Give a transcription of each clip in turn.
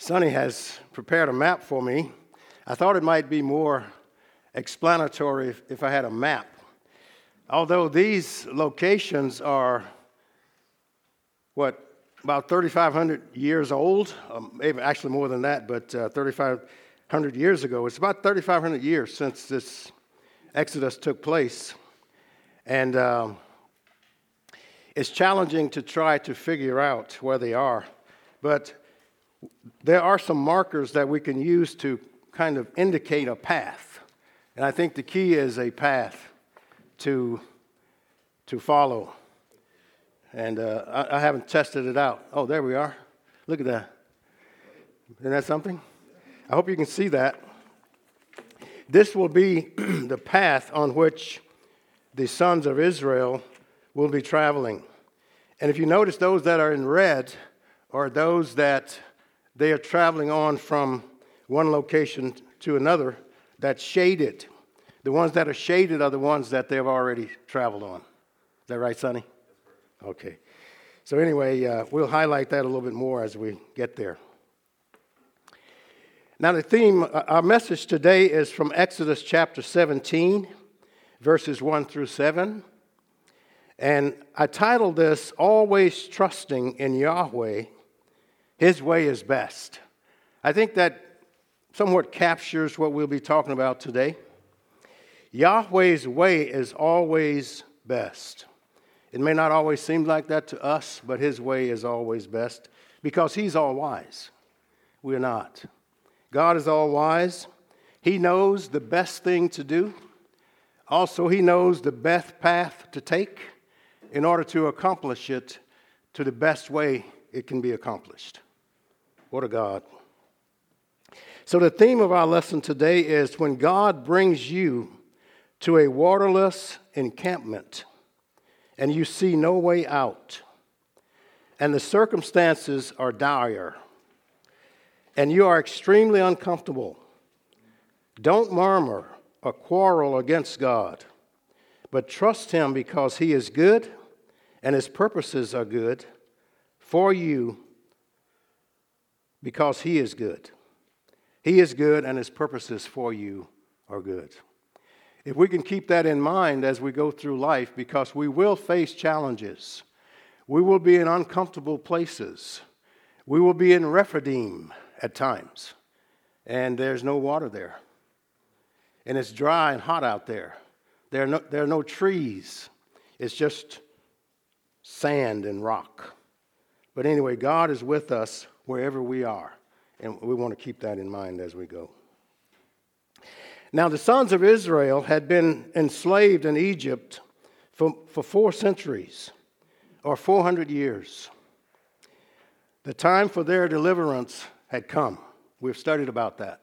Sonny has prepared a map for me. I thought it might be more explanatory if I had a map. Although these locations are, about 3,500 years old, maybe actually more than that, but 3,500 years ago. It's about 3,500 years since this Exodus took place. And it's challenging to try to figure out where they are. But there are some markers that we can use to kind of indicate a path. And I think the key is a path to follow. And I haven't tested it out. Oh, there we are. Look at that. Isn't that something? I hope you can see that. This will be the path on which the sons of Israel will be traveling. And if you notice, those that are in red are those that they are traveling on from one location to another that's shaded. The ones that are shaded are the ones that they've already traveled on. Is that right, Sonny? Okay. So anyway, we'll highlight that a little bit more as we get there. Now the theme, our message today is from Exodus chapter 17, verses 1 through 7. And I titled this, Always Trusting in Yahweh, His Way is Best. I think that somewhat captures what we'll be talking about today. Yahweh's way is always best. It may not always seem like that to us, but His way is always best because He's all wise. We're not. God is all wise. He knows the best thing to do. Also, He knows the best path to take in order to accomplish it to the best way it can be accomplished. What a God. So the theme of our lesson today is when God brings you to a waterless encampment and you see no way out, and the circumstances are dire, and you are extremely uncomfortable. Don't murmur or quarrel against God, but trust Him because He is good and His purposes are good for you because He is good. He is good and His purposes for you are good. If we can keep that in mind as we go through life, because we will face challenges. We will be in uncomfortable places. We will be in Rephidim at times, and there's no water there. And it's dry and hot out there. There are no trees. It's just sand and rock. But anyway, God is with us wherever we are, and we want to keep that in mind as we go. Now, the sons of Israel had been enslaved in Egypt for 4 centuries, or 400 years. The time for their deliverance had come. We've studied about that.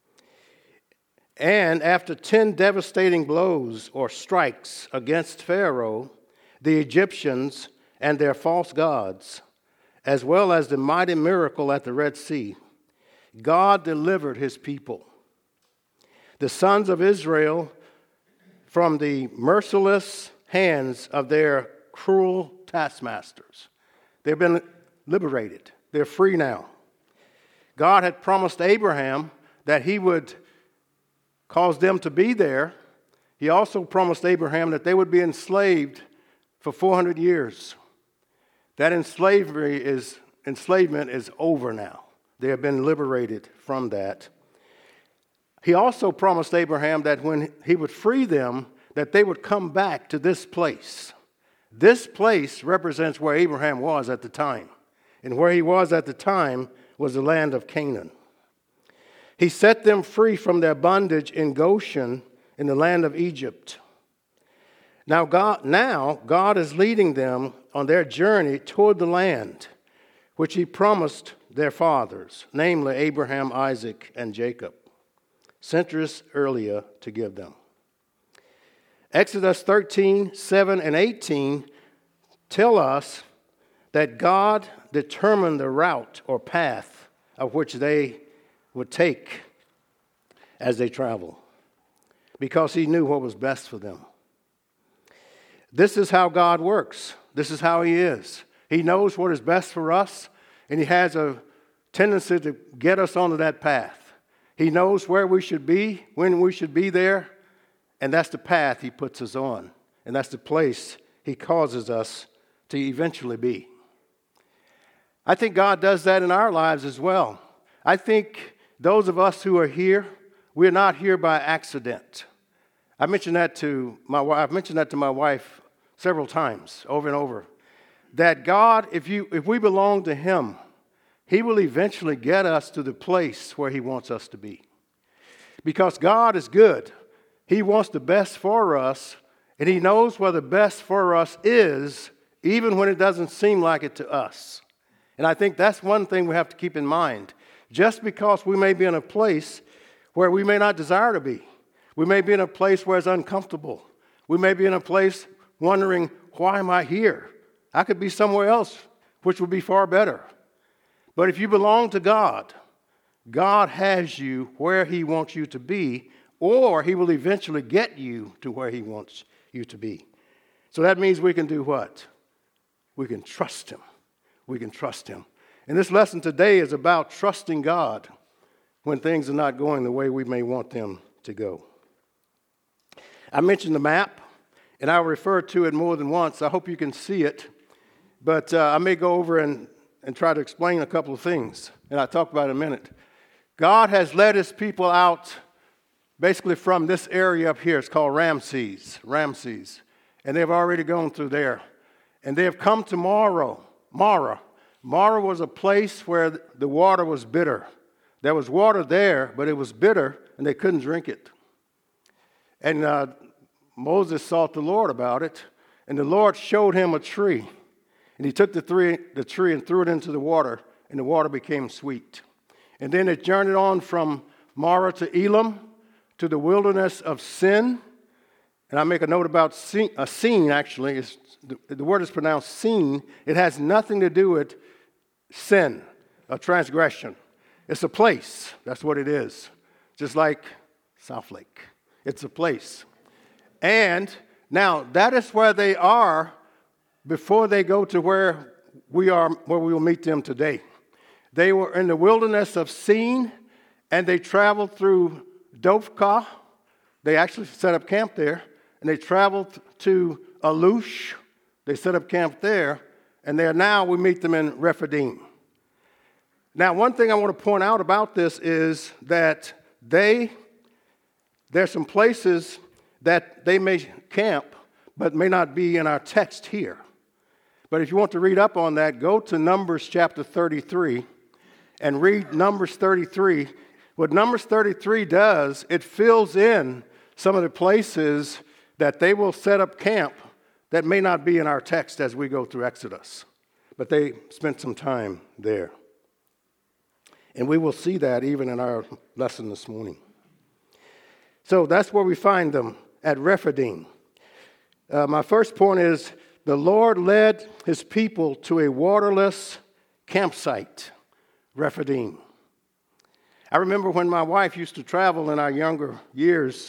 And after 10 devastating blows or strikes against Pharaoh, the Egyptians, and their false gods, as well as the mighty miracle at the Red Sea, God delivered His people. The sons of Israel from the merciless hands of their cruel taskmasters. They've been liberated. They're free now. God had promised Abraham that He would cause them to be there. He also promised Abraham that they would be enslaved for 400 years. That enslavement is over now. They have been liberated from that. He also promised Abraham that when He would free them, that they would come back to this place. This place represents where Abraham was at the time. And where he was at the time was the land of Canaan. He set them free from their bondage in Goshen in the land of Egypt. Now God is leading them on their journey toward the land which He promised their fathers, namely Abraham, Isaac, and Jacob, centuries earlier to give them. Exodus 13, 7, and 18 tell us that God determined the route or path of which they would take as they travel, because He knew what was best for them. This is how God works. This is how He is. He knows what is best for us, and He has a tendency to get us onto that path. He knows where we should be, when we should be there, and that's the path he puts us on. And that's the place he causes us to eventually be. I think God does that in our lives as well. I think those of us who are here, we're not here by accident. I've mentioned that to my wife several times, over and over. That God, if we belong to him, he will eventually get us to the place where he wants us to be. Because God is good. He wants the best for us, and he knows where the best for us is, even when it doesn't seem like it to us. And I think that's one thing we have to keep in mind. Just because we may be in a place where we may not desire to be, we may be in a place where it's uncomfortable, we may be in a place wondering, why am I here? I could be somewhere else, which would be far better. But if you belong to God, God has you where he wants you to be, or he will eventually get you to where he wants you to be. So that means we can do what? We can trust him. We can trust him. And this lesson today is about trusting God when things are not going the way we may want them to go. I mentioned the map, and I'll refer to it more than once. I hope you can see it. But I may go over and try to explain a couple of things, and I'll talk about it in a minute. God has led his people out basically from this area up here. It's called Ramses. And they've already gone through there. And they have come to Marah. Marah was a place where the water was bitter. There was water there, but it was bitter, and they couldn't drink it. And Moses sought the Lord about it, and the Lord showed him a tree. And he took the tree and threw it into the water, and the water became sweet. And then it journeyed on from Marah to Elam, to the wilderness of Sin. And I make a note about Sin, actually. The word is pronounced Sin. It has nothing to do with sin, a transgression. It's a place. That's what it is. Just like Southlake. It's a place. And now, that is where they are before they go to where we will meet them today. They were in the wilderness of Sin, and they traveled through Dophkah. They actually set up camp there, and they traveled to Alush. They set up camp there, and we meet them in Rephidim. Now, one thing I want to point out about this is that there's some places that they may camp, but may not be in our text here. But if you want to read up on that, go to Numbers chapter 33 and read Numbers 33. What Numbers 33 does, it fills in some of the places that they will set up camp that may not be in our text as we go through Exodus. But they spent some time there. And we will see that even in our lesson this morning. So that's where we find them, at Rephidim. My first point is, the Lord led his people to a waterless campsite, Rephidim. I remember when my wife used to travel in our younger years,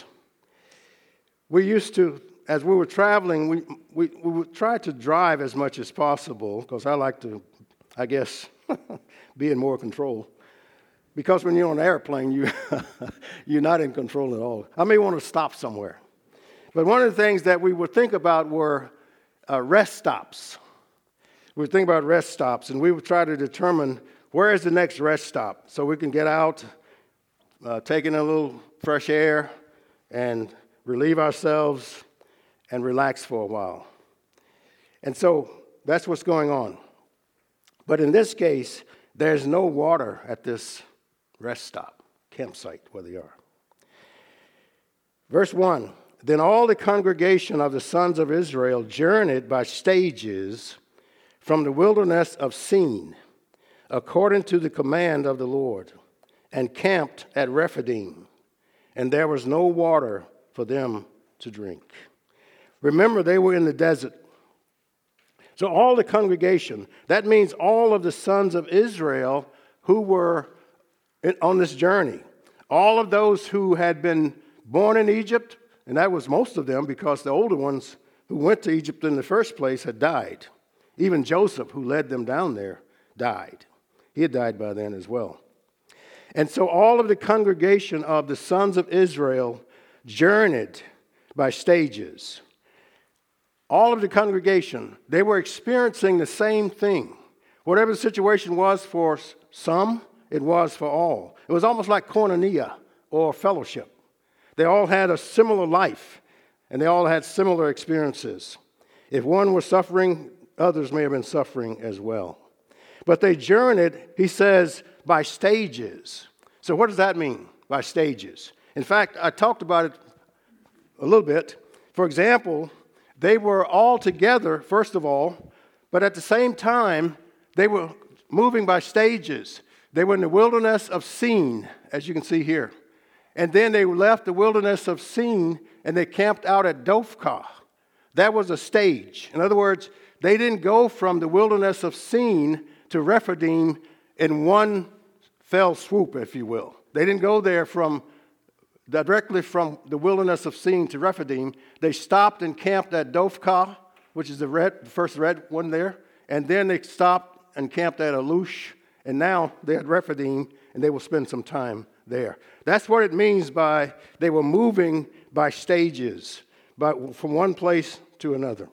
we used to, as we were traveling, we would try to drive as much as possible, because I like to, I guess, be in more control. Because when you're on an airplane, you're not in control at all. I may want to stop somewhere. But one of the things that we would think about were rest stops. We would think about rest stops, and we would try to determine where is the next rest stop so we can get out, take in a little fresh air, and relieve ourselves and relax for a while. And so that's what's going on. But in this case, there's no water at this rest stop, campsite where they are. Verse 1, then all the congregation of the sons of Israel journeyed by stages from the wilderness of Sin, according to the command of the Lord, and camped at Rephidim, and there was no water for them to drink. Remember, they were in the desert. So all the congregation, that means all of the sons of Israel who were on this journey, all of those who had been born in Egypt, and that was most of them because the older ones who went to Egypt in the first place had died. Even Joseph, who led them down there, died. He had died by then as well. And so all of the congregation of the sons of Israel journeyed by stages. All of the congregation, they were experiencing the same thing. Whatever the situation was for some, it was for all. It was almost like koinonia or fellowship. They all had a similar life, and they all had similar experiences. If one was suffering, others may have been suffering as well. But they journeyed, he says, by stages. So what does that mean, by stages? In fact, I talked about it a little bit. For example, they were all together, first of all, but at the same time, they were moving by stages. They were in the wilderness of Sin, as you can see here. And then they left the wilderness of Sin, and they camped out at Dophkah. That was a stage. In other words, they didn't go from the wilderness of Sin to Rephidim in one fell swoop, if you will. They didn't go there directly from the wilderness of Sin to Rephidim. They stopped and camped at Dophkah, which is the first red one there. And then they stopped and camped at Alush. And now they're at Rephidim, and they will spend some time there. That's what it means by they were moving by stages, from one place to another.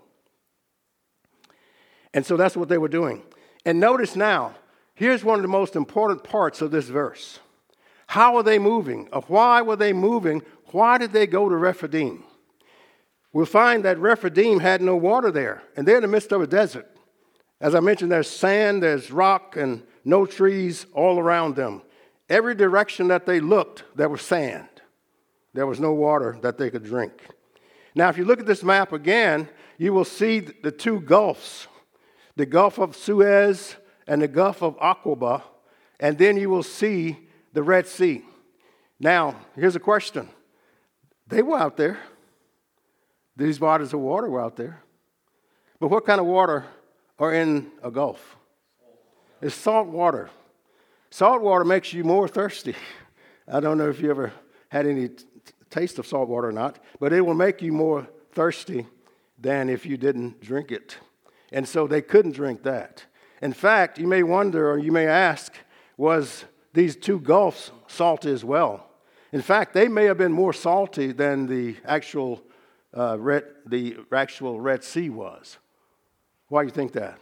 And so that's what they were doing. And notice now, here's one of the most important parts of this verse. How are they moving? Or why were they moving? Why did they go to Rephidim? We'll find that Rephidim had no water there, and they're in the midst of a desert. As I mentioned, there's sand, there's rock, and no trees all around them. Every direction that they looked, there was sand. There was no water that they could drink. Now, if you look at this map again, you will see the two gulfs, the Gulf of Suez and the Gulf of Aqaba, and then you will see the Red Sea. Now, here's a question. They were out there. These bodies of water were out there. But what kind of water are in a gulf? It's salt water. Salt water makes you more thirsty. I don't know if you ever had any taste of salt water or not, but it will make you more thirsty than if you didn't drink it. And so they couldn't drink that. In fact, you may wonder or you may ask, was these two gulfs salty as well? In fact, they may have been more salty than the actual Red Sea was. Why do you think that?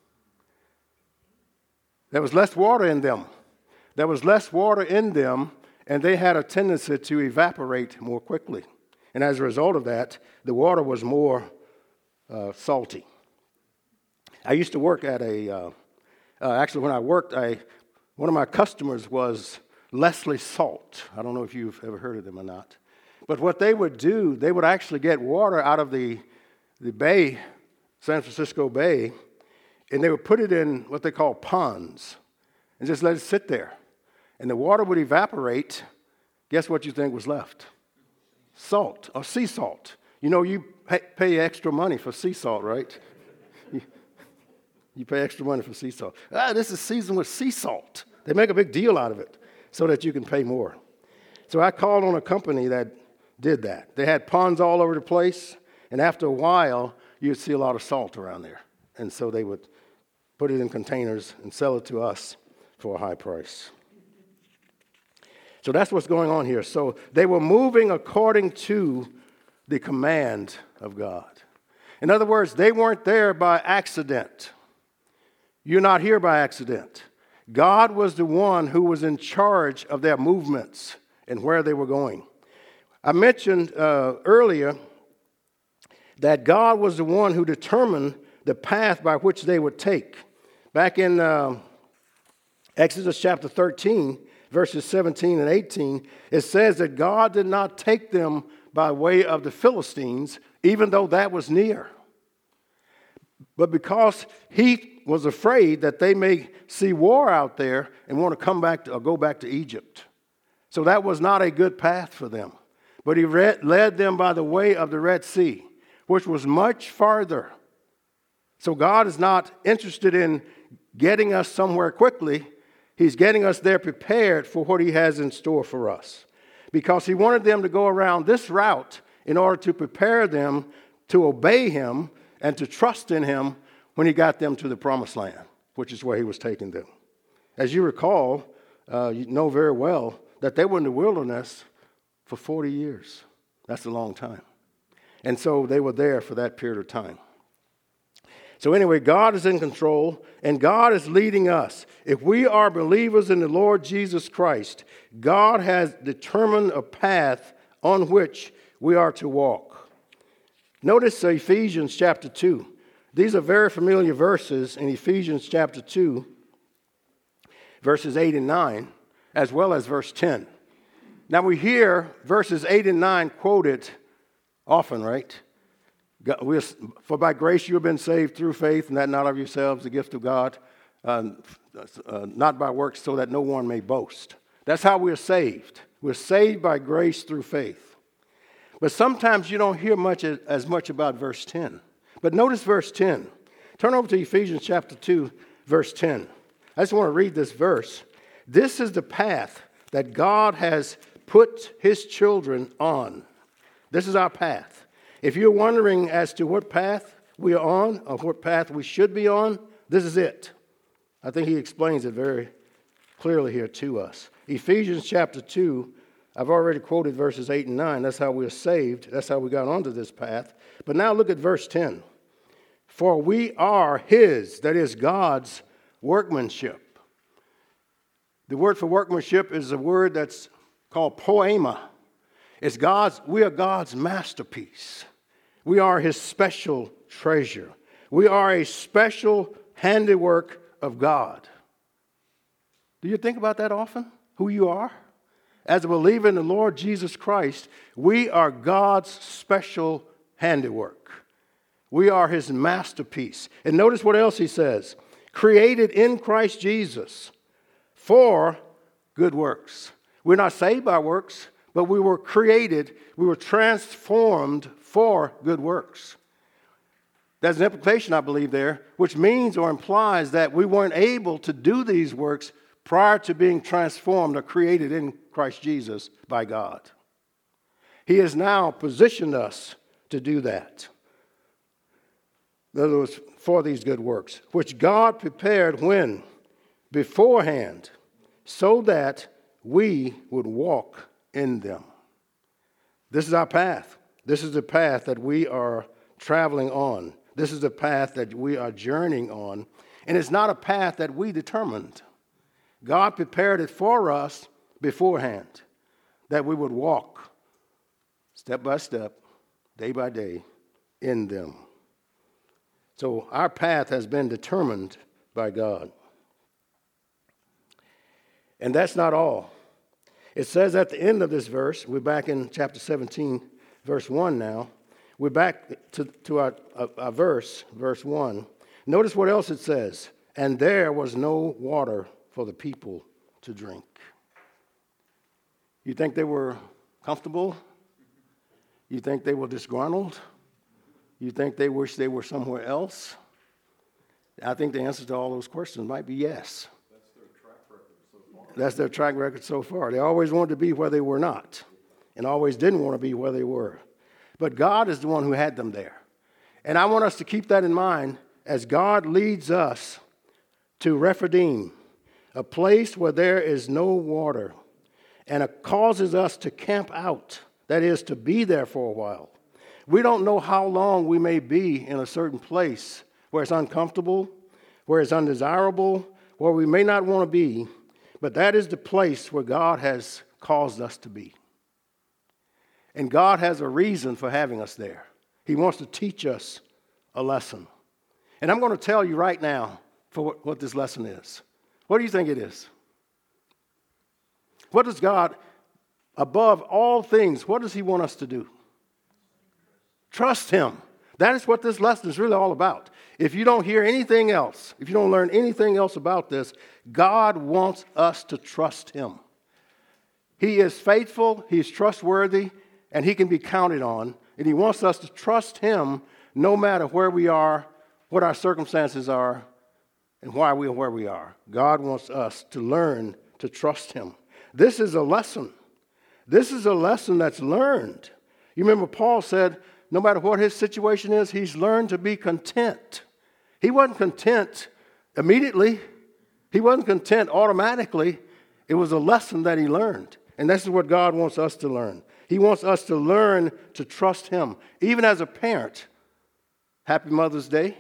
There was less water in them. There was less water in them, and they had a tendency to evaporate more quickly. And as a result of that, the water was more salty. I used to work at actually when I worked, one of my customers was Leslie Salt. I don't know if you've ever heard of them or not. But what they would do, they would actually get water out of the bay, San Francisco Bay, and they would put it in what they call ponds and just let it sit there. And the water would evaporate. Guess what you think was left? Salt, or sea salt. You know, you pay extra money for sea salt, right? You pay extra money for sea salt. This is seasoned with sea salt. They make a big deal out of it so that you can pay more. So I called on a company that did that. They had ponds all over the place, and after a while, you'd see a lot of salt around there. And so they would put it in containers and sell it to us for a high price. So that's what's going on here. So they were moving according to the command of God. In other words, they weren't there by accident. You're not here by accident. God was the one who was in charge of their movements and where they were going. I mentioned earlier that God was the one who determined the path by which they would take. Back in Exodus chapter 13, verses 17 and 18, it says that God did not take them by way of the Philistines, even though that was near. But because he was afraid that they may see war out there and want to come back or go back to Egypt. So that was not a good path for them. But he led them by the way of the Red Sea, which was much farther. So God is not interested in getting us somewhere quickly. He's getting us there prepared for what he has in store for us. Because he wanted them to go around this route in order to prepare them to obey him and to trust in him when he got them to the promised land, which is where he was taking them. As you recall, you know very well that they were in the wilderness for 40 years. That's a long time. And so they were there for that period of time. So anyway, God is in control, and God is leading us. If we are believers in the Lord Jesus Christ, God has determined a path on which we are to walk. Notice Ephesians chapter 2. These are very familiar verses in Ephesians chapter 2, verses 8 and 9, as well as verse 10. Now we hear verses 8 and 9 quoted often, right? For by grace you have been saved through faith, and that not of yourselves, the gift of God, not by works, so that no one may boast. That's how we're saved. We're saved by grace through faith. But sometimes you don't hear as much about verse 10. But notice verse 10. Turn over to Ephesians chapter 2, verse 10. I just want to read this verse. This is the path that God has put his children on. This is our path. If you're wondering as to what path we are on, or what path we should be on, this is it. I think he explains it very clearly here to us. Ephesians chapter 2, I've already quoted verses 8 and 9. That's how we're saved. That's how we got onto this path. But now look at verse 10. For we are his, that is God's, workmanship. The word for workmanship is a word that's called poema. We are God's masterpiece. We are his special treasure. We are a special handiwork of God. Do you think about that often? Who you are? As a believer in the Lord Jesus Christ, we are God's special handiwork. We are his masterpiece. And notice what else he says. Created in Christ Jesus for good works. We're not saved by works, but we were created, we were transformed for good works. There's an implication, I believe, there, which means or implies that we weren't able to do these works prior to being transformed or created in Christ Jesus by God. He has now positioned us to do that. In other words, for these good works, which God prepared when? Beforehand, so that we would walk in them. This is our path. This is the path that we are traveling on. This is the path that we are journeying on. And it's not a path that we determined. God prepared it for us beforehand, that we would walk step by step, day by day, in them. So our path has been determined by God. And that's not all. It says at the end of this verse, we're back in chapter 17, verse 1 now. We're back to our verse 1. Notice what else it says. And there was no water for the people to drink. You think they were comfortable? You think they were disgruntled? You think they wish they were somewhere else? I think the answer to all those questions might be yes. That's their track record so far. They always wanted to be where they were not, and always didn't want to be where they were. But God is the one who had them there. And I want us to keep that in mind as God leads us to Rephidim, a place where there is no water, and it causes us to camp out, that is, to be there for a while. We don't know how long we may be in a certain place where it's uncomfortable, where it's undesirable, where we may not want to be, but that is the place where God has caused us to be. And God has a reason for having us there. He wants to teach us a lesson. And I'm going to tell you right now for what this lesson is. What do you think it is? What does God, above all things, what does he want us to do? Trust him. That is what this lesson is really all about. If you don't hear anything else, if you don't learn anything else about this, God wants us to trust him. He is faithful, he is trustworthy, and he can be counted on. And he wants us to trust him no matter where we are, what our circumstances are, and why we are where we are. God wants us to learn to trust him. This is a lesson. This is a lesson that's learned. You remember Paul said, no matter what his situation is, he's learned to be content. He wasn't content immediately. He wasn't content automatically. It was a lesson that he learned. And this is what God wants us to learn. He wants us to learn to trust him. Even as a parent, happy Mother's Day.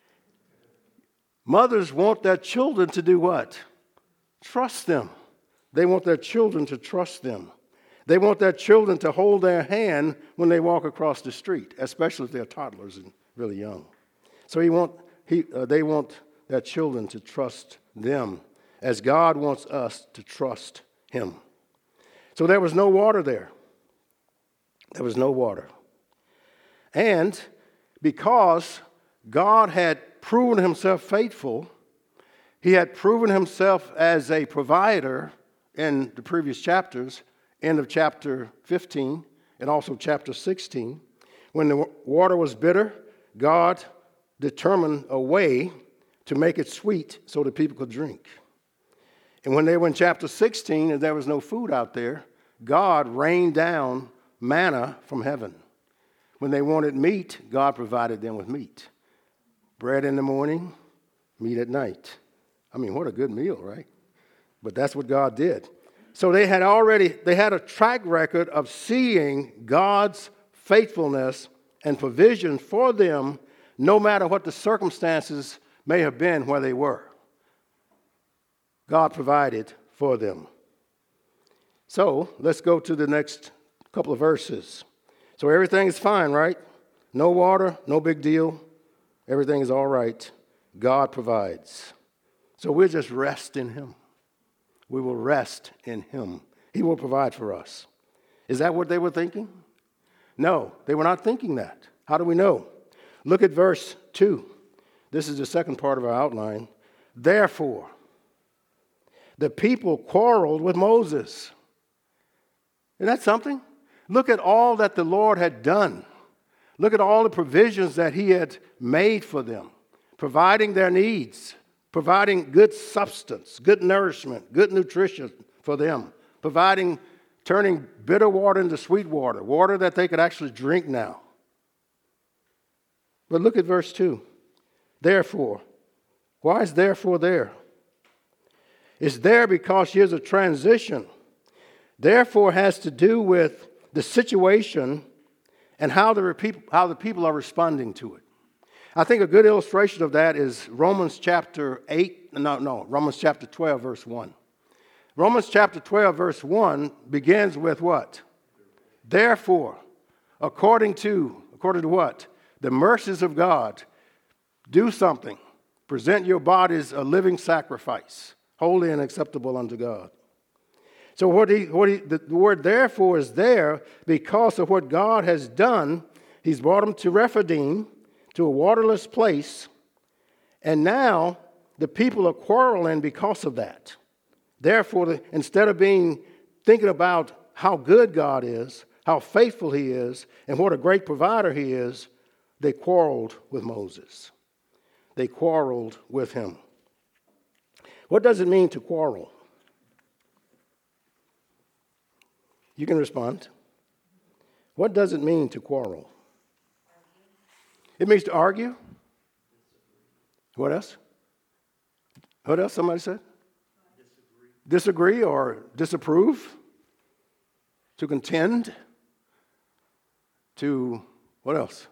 Mothers want their children to do what? Trust them. They want their children to trust them. They want their children to hold their hand when they walk across the street, especially if they're toddlers and really young. So they want their children to trust them as God wants us to trust him. So there was no water there. There was no water. And because God had proven himself faithful, he had proven himself as a provider in the previous chapters, end of chapter 15 and also chapter 16. When the water was bitter, God determined a way to make it sweet so that people could drink. And when they were in chapter 16 and there was no food out there, God rained down manna from heaven. When they wanted meat, God provided them with meat. Bread in the morning, meat at night. I mean, what a good meal, right? But that's what God did. So they had a track record of seeing God's faithfulness and provision for them, no matter what the circumstances may have been where they were. God provided for them. So let's go to the next couple of verses. So everything is fine, right? No water, no big deal. Everything is all right. God provides. So we'll just rest in him. We will rest in him. He will provide for us. Is that what they were thinking? No, they were not thinking that. How do we know? Look at verse 2. This is the second part of our outline. Therefore, the people quarreled with Moses. Isn't that something? Look at all that the Lord had done. Look at all the provisions that he had made for them, providing their needs, providing good substance, good nourishment, good nutrition for them, turning bitter water into sweet water, water that they could actually drink now. But look at verse 2. Therefore. Why is therefore there? It's there because here's a transition. Therefore has to do with the situation and how the people are responding to it. I think a good illustration of that is Romans chapter 12, verse 1. Romans chapter 12, verse 1 begins with what? Therefore, according to what? The mercies of God, do something. Present your bodies a living sacrifice, holy and acceptable unto God. So the word therefore is there because of what God has done. He's brought them to Rephidim, to a waterless place, and now the people are quarreling because of that. Therefore, instead of thinking about how good God is, how faithful he is, and what a great provider he is, they quarreled with Moses. They quarreled with him. What does it mean to quarrel? You can respond. What does it mean to quarrel? It means to argue. What else? What else somebody said? Disagree or disapprove. To contend. To what else?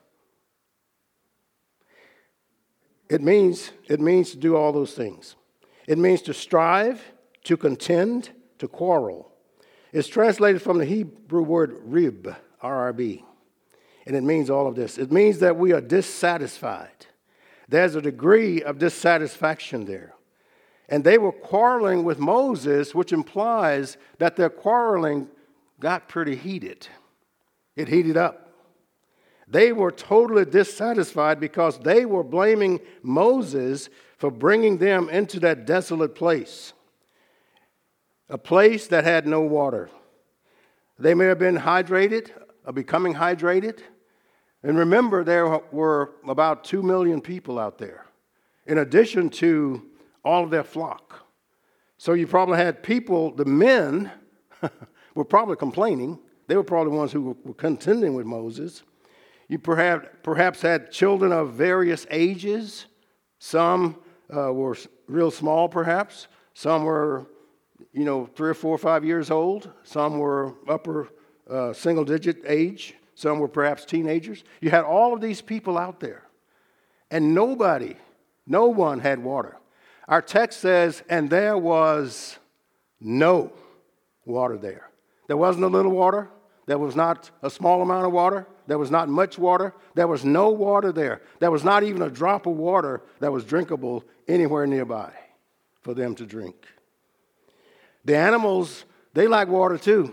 It means to do all those things. It means to strive, to contend, to quarrel. It's translated from the Hebrew word rib, R-R-B, and it means all of this. It means that we are dissatisfied. There's a degree of dissatisfaction there. And they were quarreling with Moses, which implies that their quarreling got pretty heated. It heated up. They were totally dissatisfied because they were blaming Moses for bringing them into that desolate place, a place that had no water. They may have been hydrated or becoming hydrated. And remember, there were about 2 million people out there, in addition to all of their flock. So you probably had people, the men were probably complaining. They were probably the ones who were contending with Moses. You perhaps had children of various ages, some were real small, perhaps. Some were, 3 or 4 or 5 years old. Some were upper single-digit age. Some were perhaps teenagers. You had all of these people out there. And no one had water. Our text says, and there was no water there. There wasn't a little water. There was not a small amount of water. There was not much water. There was no water there. There was not even a drop of water that was drinkable anywhere nearby for them to drink. The animals, they like water too.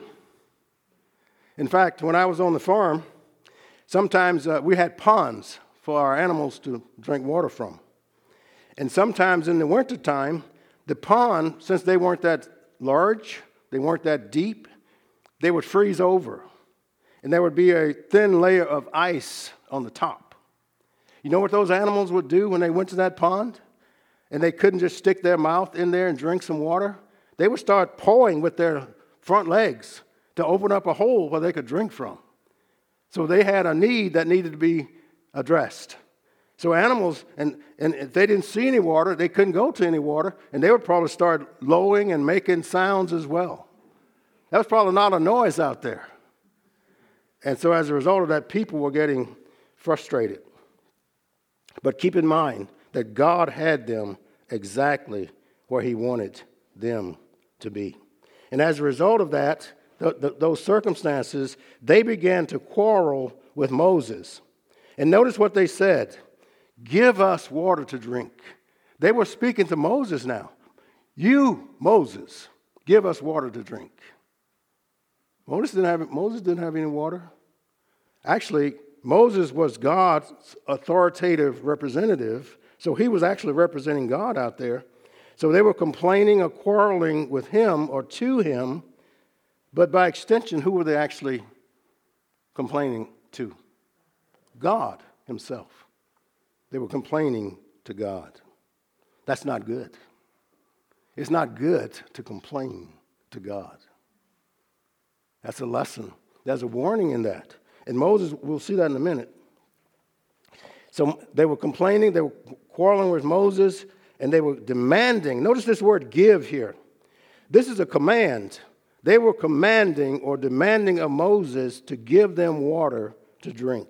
In fact, when I was on the farm, sometimes we had ponds for our animals to drink water from. And sometimes in the wintertime, the pond, since they weren't that large, they weren't that deep, they would freeze over. And there would be a thin layer of ice on the top. You know what those animals would do when they went to that pond? And they couldn't just stick their mouth in there and drink some water? They would start pawing with their front legs to open up a hole where they could drink from. So they had a need that needed to be addressed. So animals, and if they didn't see any water, they couldn't go to any water, and they would probably start lowing and making sounds as well. That was probably not a noise out there. And so as a result of that, people were getting frustrated. But keep in mind that God had them exactly where he wanted them to be. And as a result of that, those circumstances, they began to quarrel with Moses. And notice what they said. Give us water to drink. They were speaking to Moses now. You, Moses, give us water to drink. Moses didn't have any water. Actually, Moses was God's authoritative representative, so he was actually representing God out there. So they were complaining or quarreling with him or to him, but by extension, who were they actually complaining to? God himself. They were complaining to God. That's not good. It's not good to complain to God. That's a lesson. There's a warning in that. And Moses, we'll see that in a minute. So they were complaining, they were quarreling with Moses, and they were demanding. Notice this word give here. This is a command. They were commanding or demanding of Moses to give them water to drink.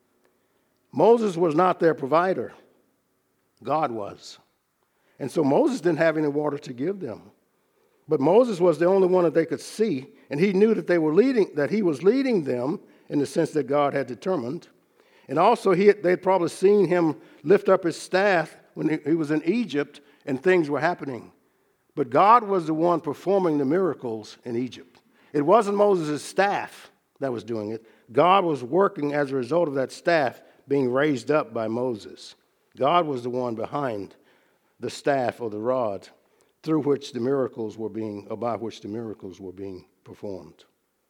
Moses was not their provider. God was. And so Moses didn't have any water to give them. But Moses was the only one that they could see, and he knew that he was leading them in the sense that God had determined. And also they'd probably seen him lift up his staff when he was in Egypt and things were happening. But God was the one performing the miracles in Egypt. It wasn't Moses' staff that was doing it. God was working as a result of that staff being raised up by Moses. God was the one behind the staff or the rod through which the miracles were being, or by which the miracles were being performed.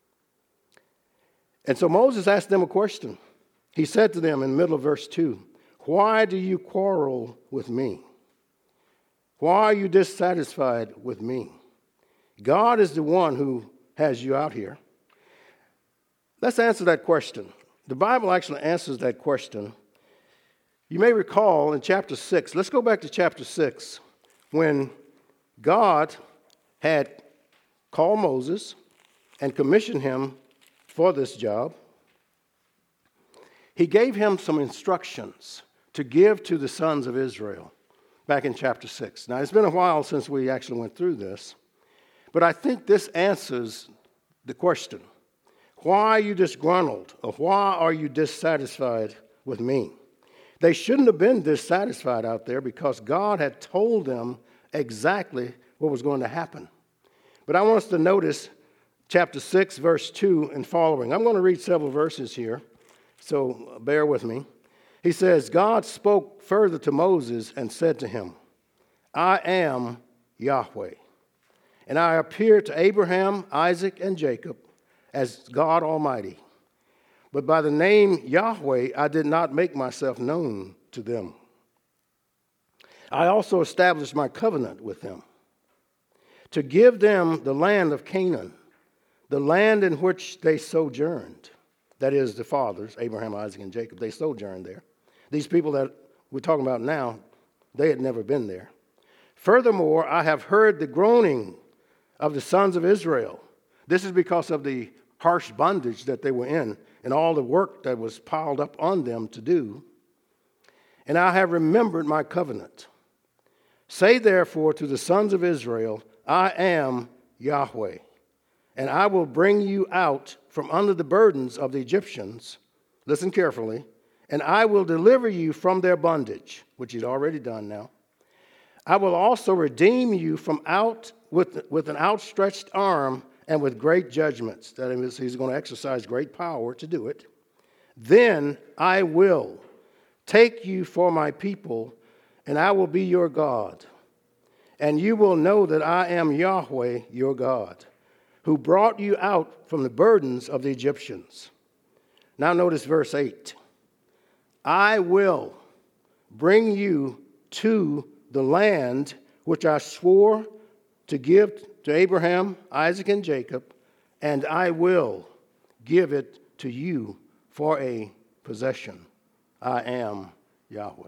And so Moses asked them a question. He said to them in the middle of verse 2, "Why do you quarrel with me? Why are you dissatisfied with me? God is the one who has you out here." Let's answer that question. The Bible actually answers that question. You may recall in chapter 6, let's go back to chapter 6, when God had called Moses and commissioned him for this job. He gave him some instructions to give to the sons of Israel back in chapter 6. Now, it's been a while since we actually went through this, but I think this answers the question. Why are you disgruntled, or why are you dissatisfied with me? They shouldn't have been dissatisfied out there because God had told them exactly what was going to happen. But I want us to notice chapter 6, verse 2 and following. I'm going to read several verses here, so bear with me. He says, God spoke further to Moses and said to him, I am Yahweh, and I appeared to Abraham, Isaac, and Jacob as God Almighty. But by the name Yahweh, I did not make myself known to them. I also established my covenant with them to give them the land of Canaan, the land in which they sojourned. That is, the fathers, Abraham, Isaac, and Jacob, they sojourned there. These people that we're talking about now, They had never been there. Furthermore, I have heard the groaning of the sons of Israel. This is because of the harsh bondage that they were in and all the work that was piled up on them to do. And I have remembered my covenant. Say therefore to the sons of Israel, I am Yahweh, and I will bring you out from under the burdens of the Egyptians. Listen carefully. And I will deliver you from their bondage, which he's already done now. I will also redeem you from out with an outstretched arm and with great judgments. That is, he's going to exercise great power to do it. Then I will take you for my people, and I will be your God. And you will know that I am Yahweh, your God, who brought you out from the burdens of the Egyptians. Now notice verse 8. I will bring you to the land which I swore to give to Abraham, Isaac, and Jacob, and I will give it to you for a possession. I am Yahweh.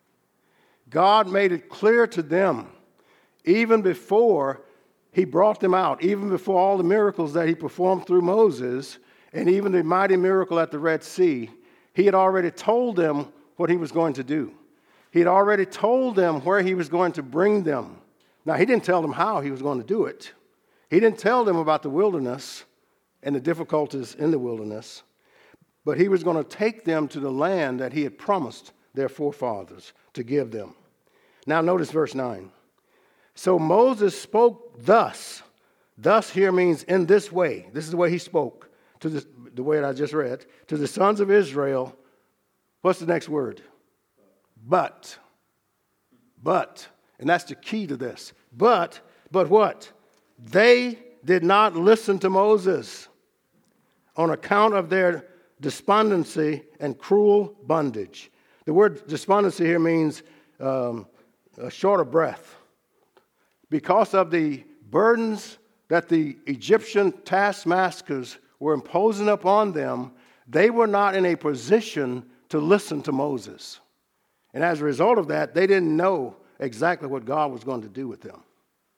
God made it clear to them, even before he brought them out, even before all the miracles that he performed through Moses, and even the mighty miracle at the Red Sea, he had already told them what he was going to do. He had already told them where he was going to bring them. Now, he didn't tell them how he was going to do it. He didn't tell them about the wilderness and the difficulties in the wilderness. But he was going to take them to the land that he had promised their forefathers to give them. Now, notice verse 9. So Moses spoke thus. Thus here means in this way. This is the way he spoke, to the way that I just read. To the sons of Israel, what's the next word? But. And that's the key to this. But what? They did not listen to Moses on account of their despondency and cruel bondage. The word despondency here means short of breath. Because of the burdens that the Egyptian taskmasters were imposing upon them, they were not in a position to listen to Moses. And as a result of that, they didn't know exactly what God was going to do with them.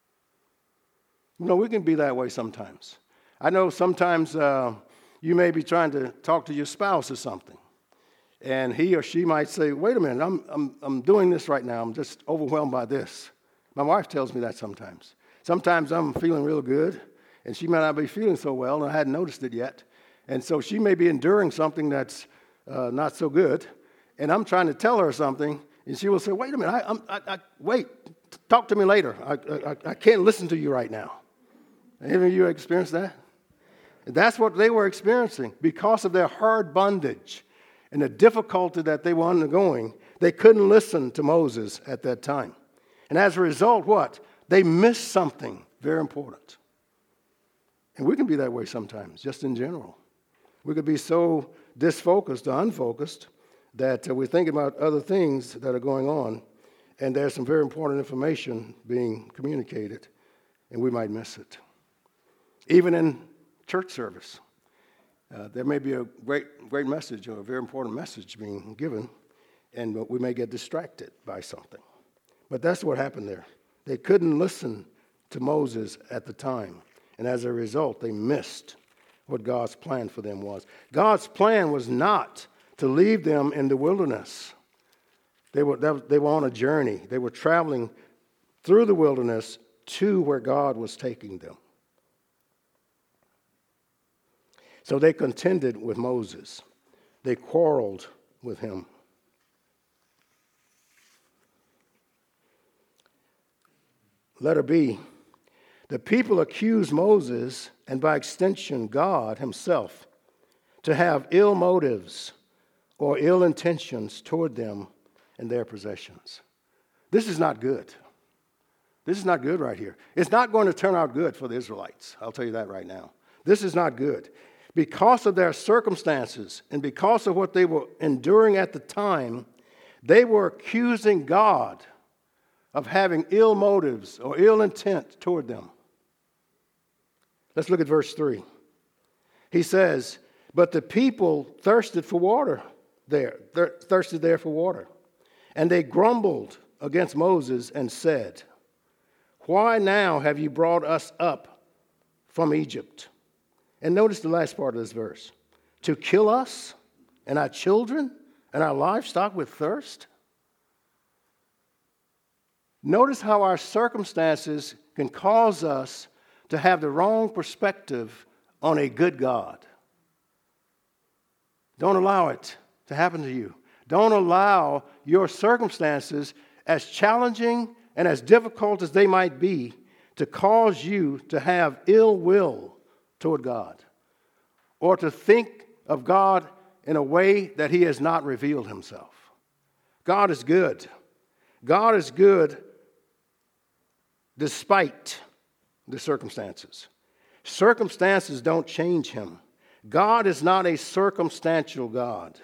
You know, we can be that way sometimes. I know sometimes you may be trying to talk to your spouse or something, and he or she might say, wait a minute, I'm doing this right now. I'm just overwhelmed by this. My wife tells me that sometimes. Sometimes I'm feeling real good, and she might not be feeling so well, and I hadn't noticed it yet. And so she may be enduring something that's not so good, and I'm trying to tell her something, and she will say, wait a minute, wait, talk to me later. I can't listen to you right now. Any of you experienced that? And that's what they were experiencing. Because of their hard bondage and the difficulty that they were undergoing, they couldn't listen to Moses at that time. And as a result, what? They missed something very important. And we can be that way sometimes, just in general. We could be so disfocused or unfocused that we're thinking about other things that are going on, and there's some very important information being communicated, and we might miss it. Even in church service, there may be a great message or a very important message being given, and we may get distracted by something. But that's what happened there. They couldn't listen to Moses at the time, and as a result, they missed what God's plan for them was. God's plan was not to leave them in the wilderness. They were on a journey. They were traveling through the wilderness to where God was taking them. So they contended with Moses. They quarreled with him. Letter B. The people accused Moses, and by extension God himself, to have ill motives or ill intentions toward them and their possessions. This is not good. This is not good right here. It's not going to turn out good for the Israelites. I'll tell you that right now. This is not good. Because of their circumstances and because of what they were enduring at the time, they were accusing God of having ill motives or ill intent toward them. Let's look at verse 3. He says, but the people thirsted for water there, thirsted there for water. And they grumbled against Moses and said, "Why now have you brought us up from Egypt?" And notice the last part of this verse. "To kill us and our children and our livestock with thirst?" Notice how our circumstances can cause us to have the wrong perspective on a good God. Don't allow it to happen to you. Don't allow your circumstances, as challenging and as difficult as they might be, to cause you to have ill will toward God or to think of God in a way that He has not revealed Himself. God is good. God is good despite the circumstances. Circumstances don't change Him. God is not a circumstantial God.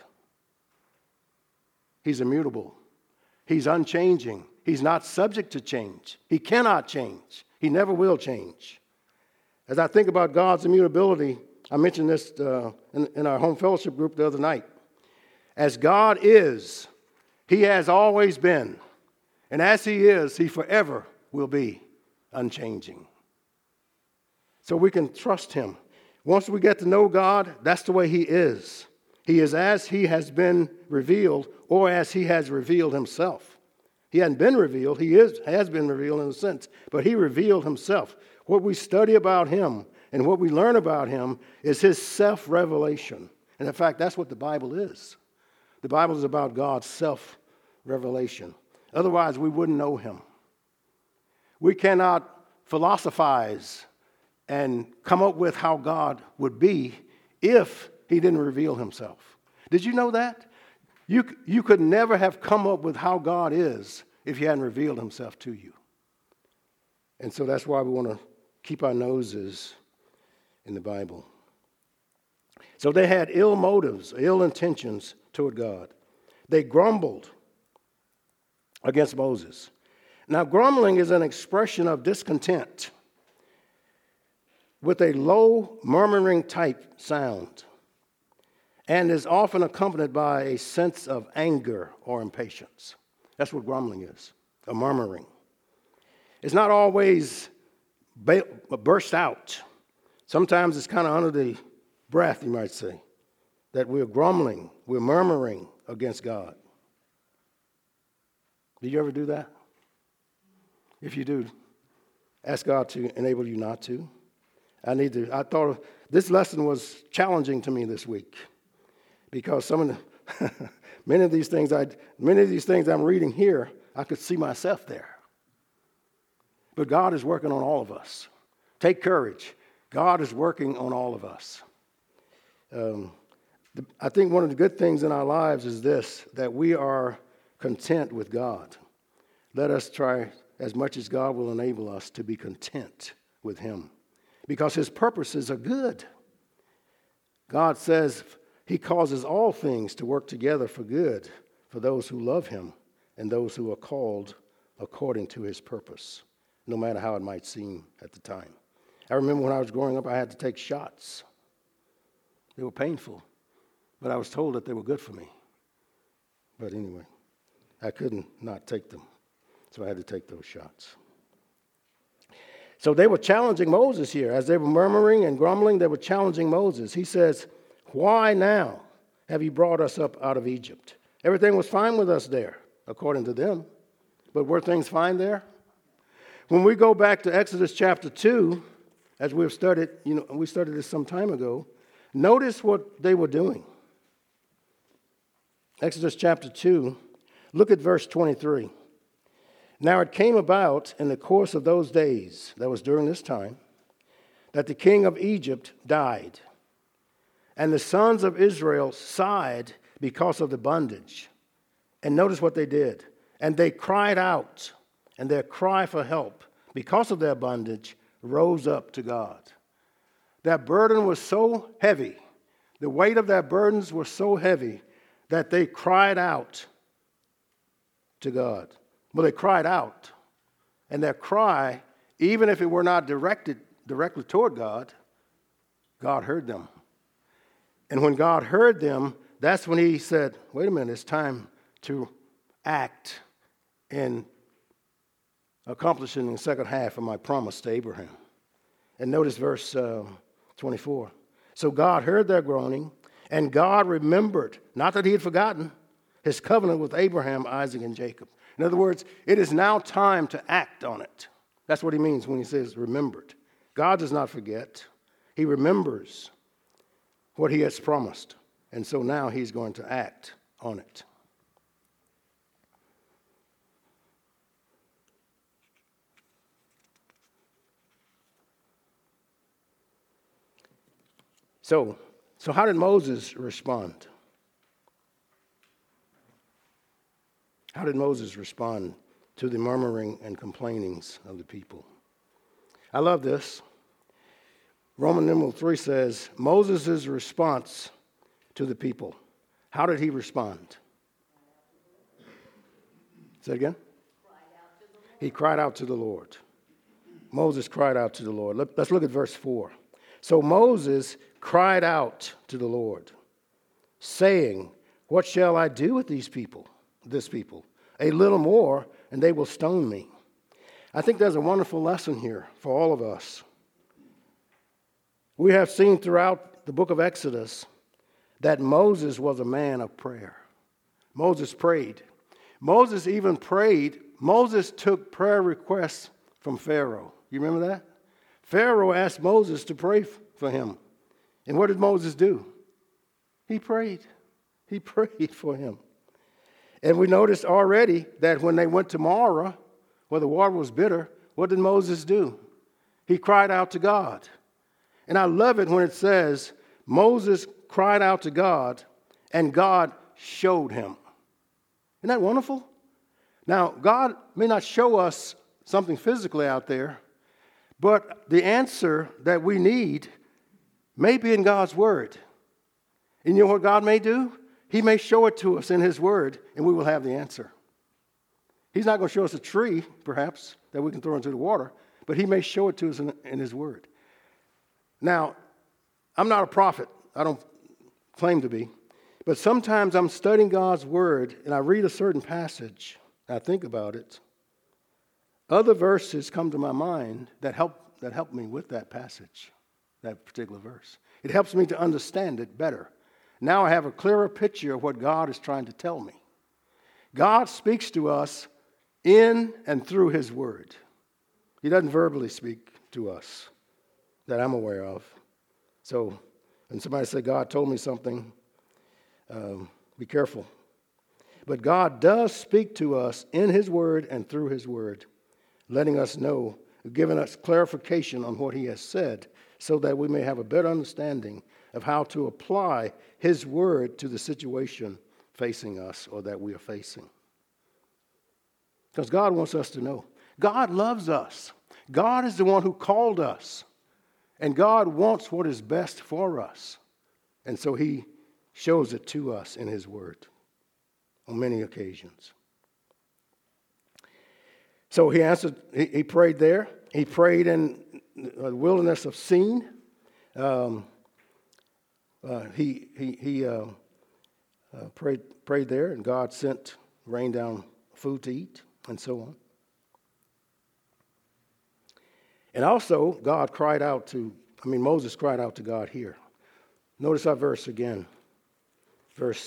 He's immutable. He's unchanging. He's not subject to change. He cannot change. He never will change. As I think about God's immutability, I mentioned this in our home fellowship group the other night. As God is, He has always been. And as He is, He forever will be unchanging. So we can trust Him. Once we get to know God, that's the way He is. He is as He has been revealed or as He has revealed Himself. He hadn't been revealed. He has been revealed in a sense, but He revealed Himself. What we study about Him and what we learn about Him is His self-revelation. And in fact, that's what the Bible is. The Bible is about God's self-revelation. Otherwise, we wouldn't know Him. We cannot philosophize and come up with how God would be if He didn't reveal Himself. Did you know that? You could never have come up with how God is if He hadn't revealed Himself to you. And so that's why we want to keep our noses in the Bible. So they had ill motives, ill intentions toward God. They grumbled against Moses. Now, grumbling is an expression of discontent with a low, murmuring type sound and is often accompanied by a sense of anger or impatience. That's what grumbling is, a murmuring. It's not always burst out. Sometimes it's kind of under the breath, you might say, that we're grumbling, we're murmuring against God. Did you ever do that? If you do, ask God to enable you not to. I thought this lesson was challenging to me this week because many of these things I'm reading here, I could see myself there. But God is working on all of us. Take courage. God is working on all of us. I think one of the good things in our lives is this, that we are content with God. Let us try as much as God will enable us to be content with Him, because His purposes are good. God says He causes all things to work together for good for those who love Him and those who are called according to His purpose, no matter how it might seem at the time. I remember when I was growing up, I had to take shots. They were painful, but I was told that they were good for me. But anyway, I couldn't not take them. So I had to take those shots. So they were challenging Moses here. As they were murmuring and grumbling, they were challenging Moses. He says, "Why now have you brought us up out of Egypt?" Everything was fine with us there, according to them. But were things fine there? When we go back to Exodus chapter 2, as we've studied, we studied this some time ago, notice what they were doing. Exodus chapter 2, look at verse 23. "Now it came about in the course of those days," that was during this time, "that the king of Egypt died, and the sons of Israel sighed because of the bondage." And notice what they did. "And they cried out, and their cry for help because of their bondage rose up to God." Their burden was so heavy, the weight of their burdens was so heavy that they cried out to God. Well, they cried out, and their cry, even if it were not directed directly toward God, God heard them. And when God heard them, that's when He said, "Wait a minute, it's time to act in accomplishing the second half of my promise to Abraham. And notice verse 24. So God heard their groaning, and God remembered, not that he had forgotten, his covenant with Abraham, Isaac, and Jacob. In other words, it is now time to act on it. That's what he means when he says remembered. God does not forget. He remembers what he has promised. And so now he's going to act on it. So how did Moses respond? How did Moses respond to the murmuring and complainings of the people? I love this. Roman numeral 3 says, Moses' response to the people. How did he respond? Say it again? He cried out to the Lord. Moses cried out to the Lord. Let's look at verse 4. So Moses cried out to the Lord, saying, what shall I do with this people? A little more, and they will stone me. I think there's a wonderful lesson here for all of us. We have seen throughout the book of Exodus that Moses was a man of prayer. Moses prayed. Moses even prayed. Moses took prayer requests from Pharaoh. You remember that? Pharaoh asked Moses to pray for him. And what did Moses do? He prayed. He prayed for him. And we noticed already that when they went to Marah, where the water was bitter, what did Moses do? He cried out to God. And I love it when it says, Moses cried out to God, and God showed him. Isn't that wonderful? Now, God may not show us something physically out there, but the answer that we need may be in God's Word. And you know what God may do? He may show it to us in His Word, and we will have the answer. He's not going to show us a tree, perhaps, that we can throw into the water, but He may show it to us in His Word. Now, I'm not a prophet. I don't claim to be. But sometimes I'm studying God's Word, and I read a certain passage, and I think about it. Other verses come to my mind that help me with that passage, that particular verse. It helps me to understand it better. Now I have a clearer picture of what God is trying to tell me. God speaks to us in and through His Word. He doesn't verbally speak to us that I'm aware of. So when somebody says, God told me something, be careful. But God does speak to us in His Word and through His Word, letting us know, giving us clarification on what He has said, so that we may have a better understanding of how to apply His Word to the situation facing us or that we are facing. Because God wants us to know. God loves us. God is the one who called us. And God wants what is best for us. And so He shows it to us in His Word on many occasions. So he answered, he prayed there. He prayed in the wilderness of Sin. He prayed there, and God rained down food to eat, and so on. And also, Moses cried out to God here. Notice our verse again. Let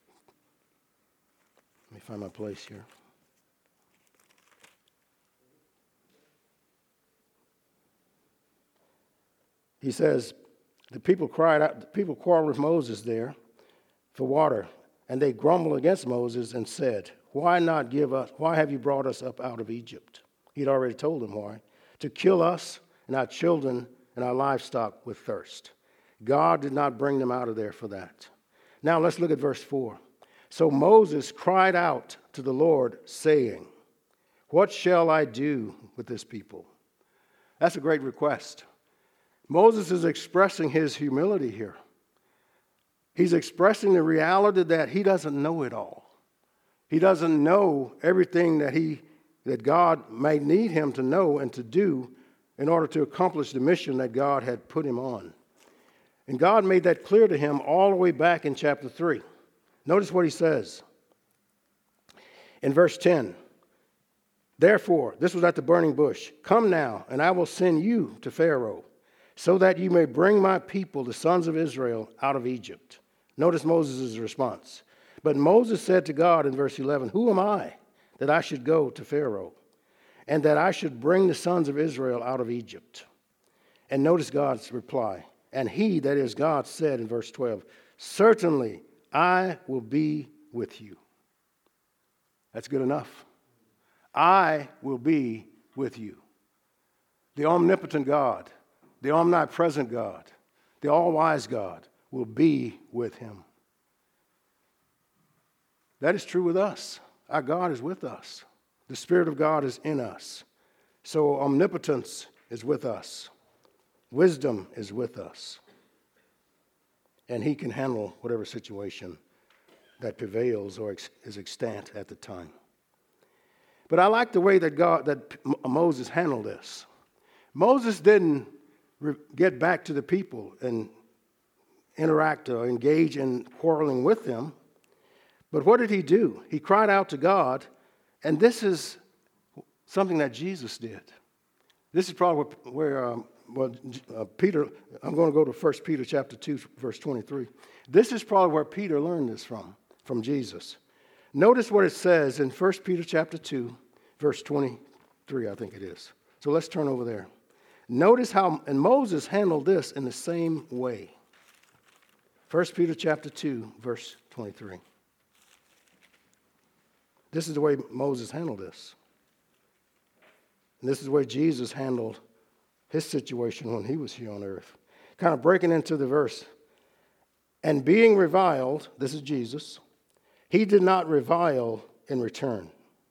me find my place here. He says, the people quarreled with Moses there for water, and they grumbled against Moses and said, why have you brought us up out of Egypt? He'd already told them why. To kill us and our children and our livestock with thirst. God did not bring them out of there for that. Now let's look at verse 4. So Moses cried out to the Lord, saying, what shall I do with this people? That's a great request. Moses is expressing his humility here. He's expressing the reality that he doesn't know it all. He doesn't know everything that God may need him to know and to do in order to accomplish the mission that God had put him on. And God made that clear to him all the way back in chapter 3. Notice what he says. In verse 10, Therefore, this was at the burning bush, come now, and I will send you to Pharaoh, so that you may bring my people, the sons of Israel, out of Egypt. Notice Moses' response. But Moses said to God in verse 11, who am I that I should go to Pharaoh, and that I should bring the sons of Israel out of Egypt? And notice God's reply. And he, that is God, said in verse 12, certainly I will be with you. That's good enough. I will be with you. The omnipotent God, the omnipresent God, the all-wise God will be with him. That is true with us. Our God is with us. The Spirit of God is in us. So omnipotence is with us. Wisdom is with us. And he can handle whatever situation that prevails or is extant at the time. But I like the way that Moses handled this. Moses didn't get back to the people and interact or engage in quarreling with them. But what did he do? He cried out to God, and this is something that Jesus did. This is probably where Peter, I'm going to go to 1 Peter chapter 2, verse 23. This is probably where Peter learned this from Jesus. Notice what it says in 1 Peter chapter 2, verse 23, I think it is. So let's turn over there. Notice how, and Moses handled this in the same way. 1 Peter chapter 2, verse 23. This is the way Moses handled this. And this is the way Jesus handled his situation when he was here on earth. Kind of breaking into the verse. And being reviled, this is Jesus, he did not revile in return.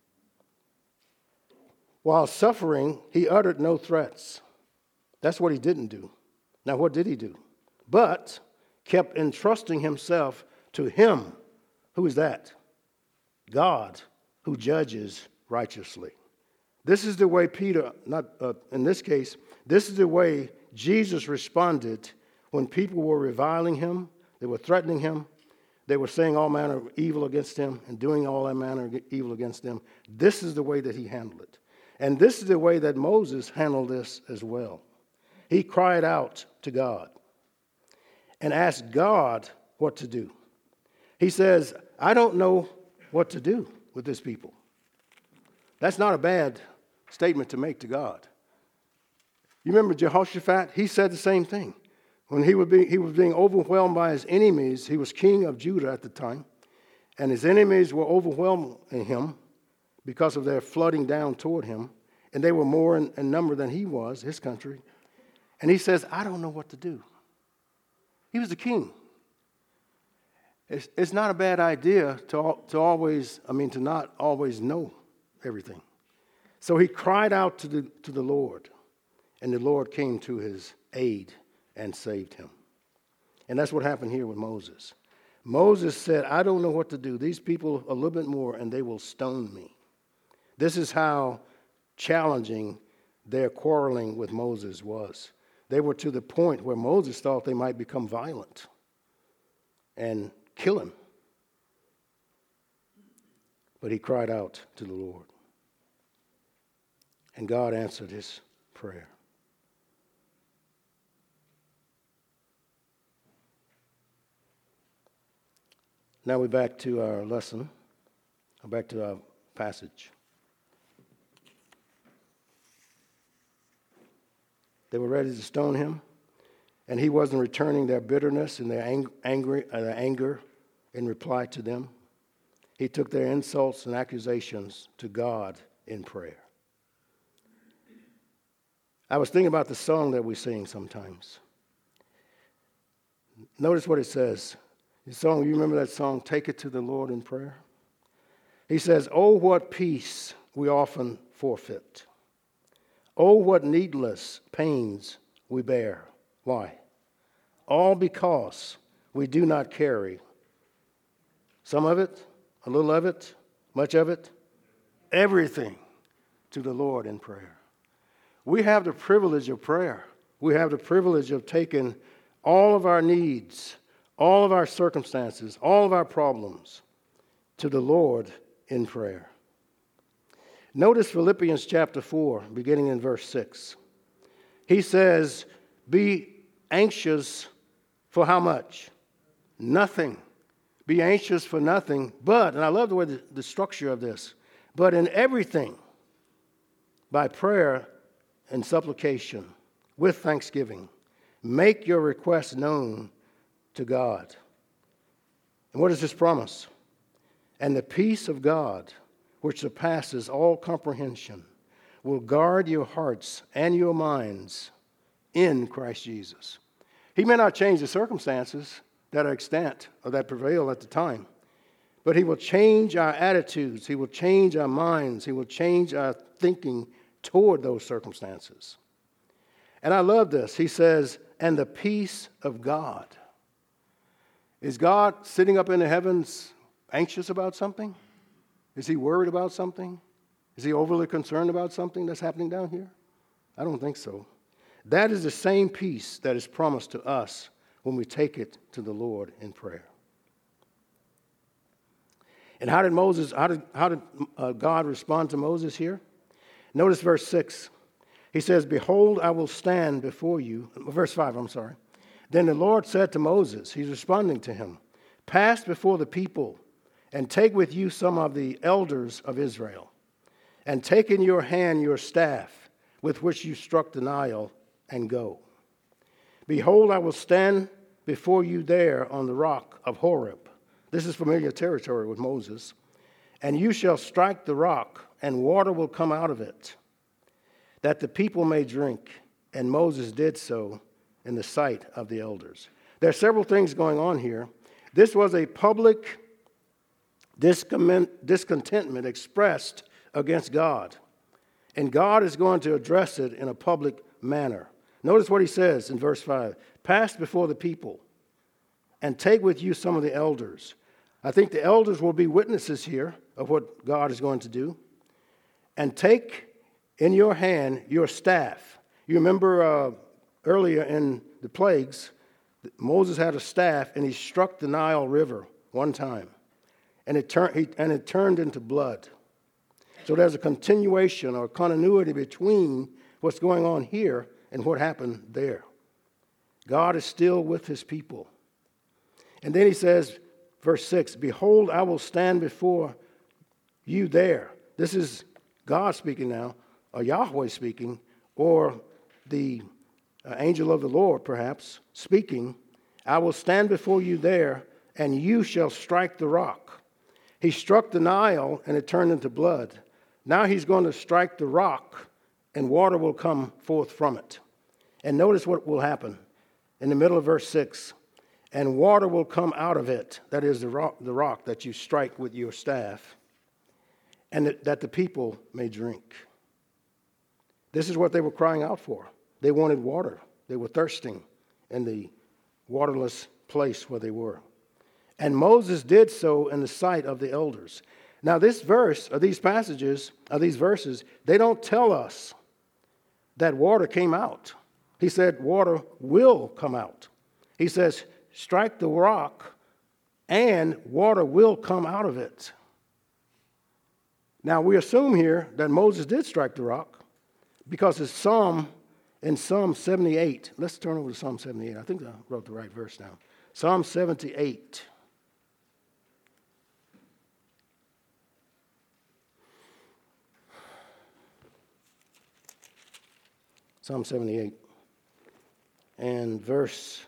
While suffering, he uttered no threats. That's what he didn't do. Now, what did he do? But kept entrusting himself to him. Who is that? God, who judges righteously. This is the way Peter, in this case, this is the way Jesus responded when people were reviling him, they were threatening him, they were saying all manner of evil against him and doing all that manner of evil against him. This is the way that he handled it. And this is the way that Moses handled this as well. He cried out to God and asked God what to do. He says, I don't know what to do with this people. That's not a bad statement to make to God. You remember Jehoshaphat? He said the same thing. When he was being overwhelmed by his enemies, he was king of Judah at the time, and his enemies were overwhelming him because of their flooding down toward him, and they were more in number than he was, his country. And he says, I don't know what to do. He was the king. It's not a bad idea to not always know everything. So he cried out to the Lord, and the Lord came to his aid and saved him. And that's what happened here with Moses. Moses said, I don't know what to do. These people a little bit more, and they will stone me. This is how challenging their quarreling with Moses was. They were to the point where Moses thought they might become violent and kill him. But he cried out to the Lord. And God answered his prayer. Now we're back to our lesson, back to our passage. They were ready to stone him, and he wasn't returning their bitterness and their anger in reply to them. He took their insults and accusations to God in prayer. I was thinking about the song that we sing sometimes. Notice what it says. The song, you remember that song, Take It to the Lord in Prayer? He says, oh, what peace we often forfeit. Oh, what needless pains we bear. Why? All because we do not carry some of it, a little of it, much of it, everything to the Lord in prayer. We have the privilege of prayer. We have the privilege of taking all of our needs, all of our circumstances, all of our problems to the Lord in prayer. Notice Philippians chapter 4, beginning in verse 6. He says, be anxious for how much? Nothing. Be anxious for nothing, but, and I love the way the structure of this, but in everything, by prayer and supplication, with thanksgiving, make your requests known to God. And what is this promise? And the peace of God, which surpasses all comprehension, will guard your hearts and your minds in Christ Jesus. He may not change the circumstances that are extant or that prevail at the time, but he will change our attitudes. He will change our minds. He will change our thinking toward those circumstances. And I love this. He says, and the peace of God. Is God sitting up in the heavens anxious about something? Is he worried about something? Is he overly concerned about something that's happening down here? I don't think so. That is the same peace that is promised to us when we take it to the Lord in prayer. And how did God respond to Moses here? Notice verse 6. He says, behold, I will stand before you. Verse 5, I'm sorry. Then the Lord said to Moses, he's responding to him, pass before the people and take with you some of the elders of Israel, and take in your hand your staff with which you struck the Nile, and go. Behold, I will stand before you there on the rock of Horeb. This is familiar territory with Moses. And you shall strike the rock, and water will come out of it, that the people may drink. And Moses did so in the sight of the elders. There are several things going on here. This was a public discontentment expressed against God. And God is going to address it in a public manner. Notice what he says in verse 5. Pass before the people and take with you some of the elders. I think the elders will be witnesses here of what God is going to do. And take in your hand your staff. You remember earlier in the plagues, Moses had a staff and he struck the Nile River one time. And it turned into blood. So there's a continuation or continuity between what's going on here and what happened there. God is still with his people. And then he says, verse 6, behold, I will stand before you there. This is God speaking now, or Yahweh speaking, or the angel of the Lord perhaps speaking. I will stand before you there, and you shall strike the rock. He struck the Nile, and it turned into blood. Now he's going to strike the rock, and water will come forth from it. And notice what will happen in the middle of verse 6. And water will come out of it, that is the rock that you strike with your staff, and that the people may drink. This is what they were crying out for. They wanted water. They were thirsting in the waterless place where they were. And Moses did so in the sight of the elders. Now this verse, or these passages, or these verses, they don't tell us that water came out. He said water will come out. He says, strike the rock and water will come out of it. Now we assume here that Moses did strike the rock because it's in Psalm 78. Let's turn over to Psalm 78. I think I wrote the right verse now. Psalm 78. Psalm 78 and verse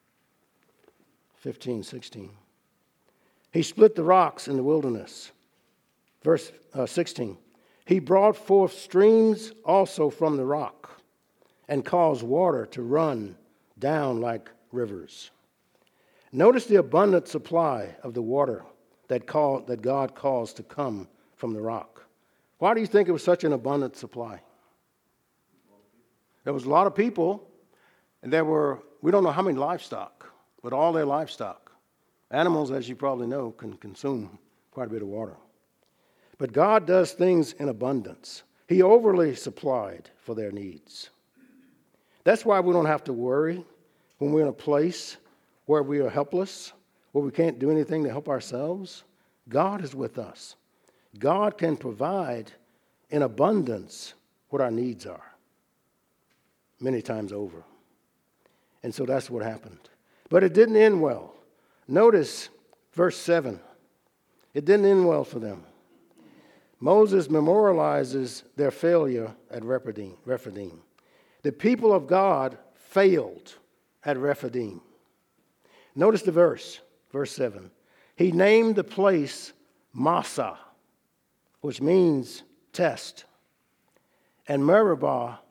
15, 16. He split the rocks in the wilderness. Verse 16. He brought forth streams also from the rock and caused water to run down like rivers. Notice the abundant supply of the water that God caused to come from the rock. Why do you think it was such an abundant supply? There was a lot of people, and we don't know how many livestock, but all their livestock. Animals, as you probably know, can consume quite a bit of water. But God does things in abundance. He overly supplied for their needs. That's why we don't have to worry when we're in a place where we are helpless, where we can't do anything to help ourselves. God is with us. God can provide in abundance what our needs are, many times over. And so that's what happened. But it didn't end well. Notice verse 7. It didn't end well for them. Moses memorializes their failure at Rephidim. The people of God failed at Rephidim. Notice the verse 7. He named the place Massah, which means test, and Meribah,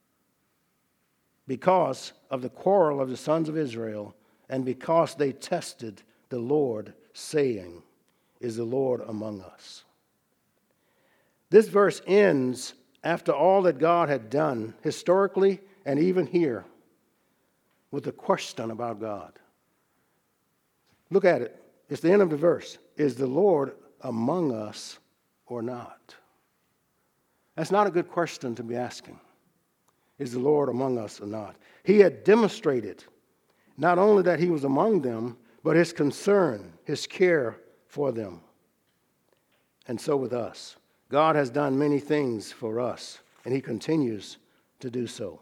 because of the quarrel of the sons of Israel, and because they tested the Lord, saying, "Is the Lord among us?" This verse ends after all that God had done, historically and even here, with a question about God. Look at it. It's the end of the verse. Is the Lord among us or not? That's not a good question to be asking. Is the Lord among us or not? He had demonstrated not only that he was among them, but his concern, his care for them. And so with us. God has done many things for us, and he continues to do so.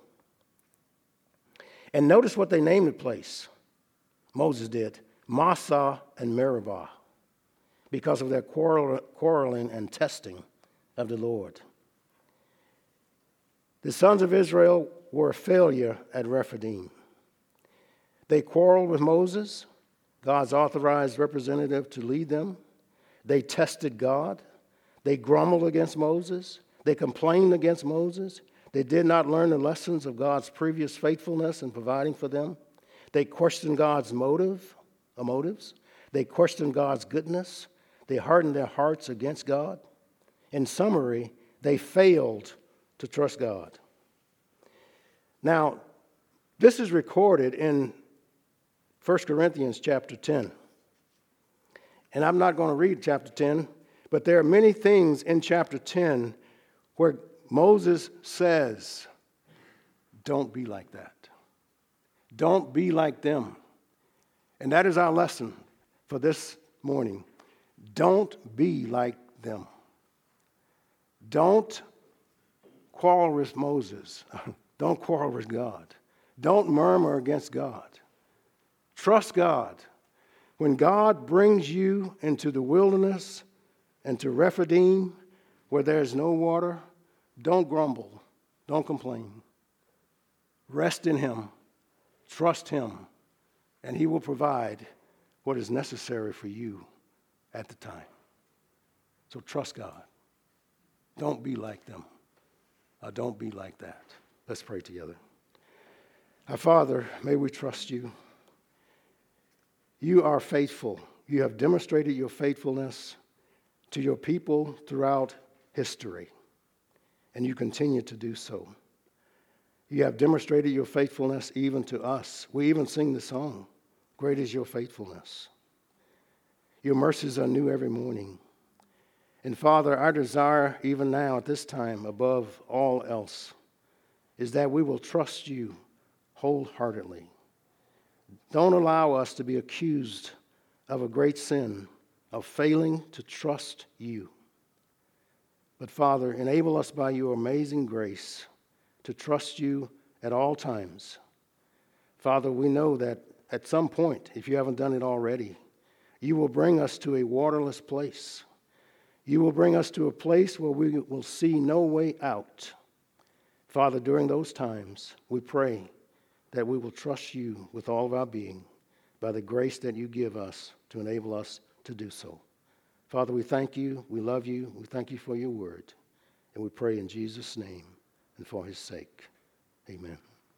And notice what they named the place. Moses did. Massah and Meribah, because of their quarreling and testing of the Lord. The sons of Israel were a failure at Rephidim. They quarreled with Moses, God's authorized representative to lead them. They tested God. They grumbled against Moses. They complained against Moses. They did not learn the lessons of God's previous faithfulness in providing for them. They questioned God's motives. They questioned God's goodness. They hardened their hearts against God. In summary, they failed to trust God. Now, this is recorded in 1 Corinthians chapter 10. And I'm not going to read chapter 10, but there are many things in chapter 10 where Moses says, don't be like that. Don't be like them. And that is our lesson for this morning. Don't be like them. Don't quarrel with Moses. Don't quarrel with God. Don't murmur against God. Trust God. When God brings you into the wilderness and to Rephidim, where there's no water, don't grumble. Don't complain. Rest in him. Trust him. And he will provide what is necessary for you at the time. So trust God. Don't be like them. Don't be like that. Let's pray together. Our Father, may we trust you. You are faithful. You have demonstrated your faithfulness to your people throughout history, and you continue to do so. You have demonstrated your faithfulness even to us. We even sing the song, "Great is your faithfulness." Your mercies are new every morning. And Father, our desire even now at this time, above all else, is that we will trust you wholeheartedly. Don't allow us to be accused of a great sin, of failing to trust you. But Father, enable us by your amazing grace to trust you at all times. Father, we know that at some point, if you haven't done it already, you will bring us to a waterless place. You will bring us to a place where we will see no way out. Father, during those times, we pray that we will trust you with all of our being by the grace that you give us to enable us to do so. Father, we thank you, we love you, we thank you for your word, and we pray in Jesus' name and for his sake. Amen.